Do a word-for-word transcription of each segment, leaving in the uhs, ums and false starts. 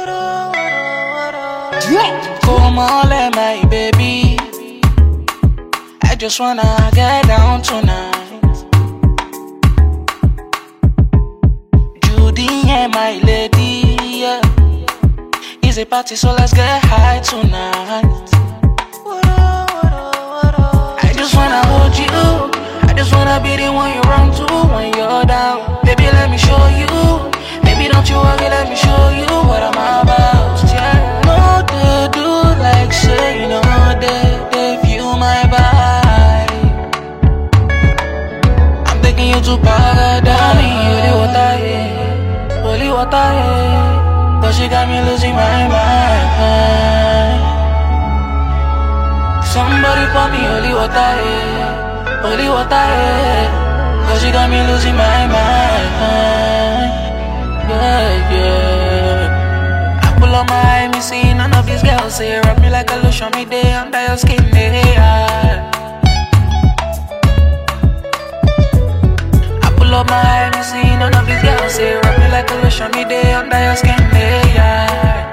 Come on, let my baby. I just wanna get down tonight. Judy and my lady, yeah. It's a party, so let's get high tonight. I just wanna hold you. I just wanna be the one you run to when you're down. Baby, let me show you. Baby, don't you worry, let me show you what I'm about. Yeah, no, they do like say, you know, they, they view my body. I'm taking you to paradise. Holy water, yeah. Holy water, yeah. Cause she got me losing my mind. Somebody pour me holy water, yeah. Holy water, yeah. Cause she got me losing my mind. Yeah, yeah. I pull on my eye, me see none of these girls say rub me like a lotion, me day under your skin, yeah. I pull up my eye, me see none of these girls say rub me like a lotion, me day under your skin, yeah.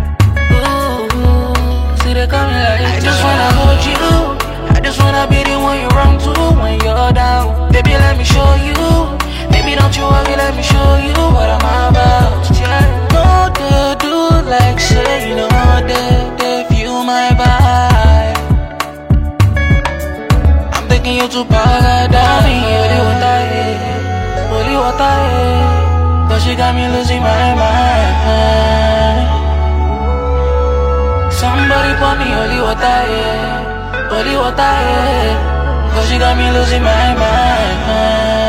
Ooh, see they coming like I just wanna hold you. I just wanna be the one you run to when you're down. Baby, let me show you. Baby, don't you worry, let me show you what I'm about. Yeah, no, they do like say, you know, they, they view my vibe. I'm taking you to paradise. Holy water, yeah. Holy water, yeah. Cause she got me losing my mind. Somebody pour me holy water, yeah. Holy water, yeah. Cause she got me losing my mind.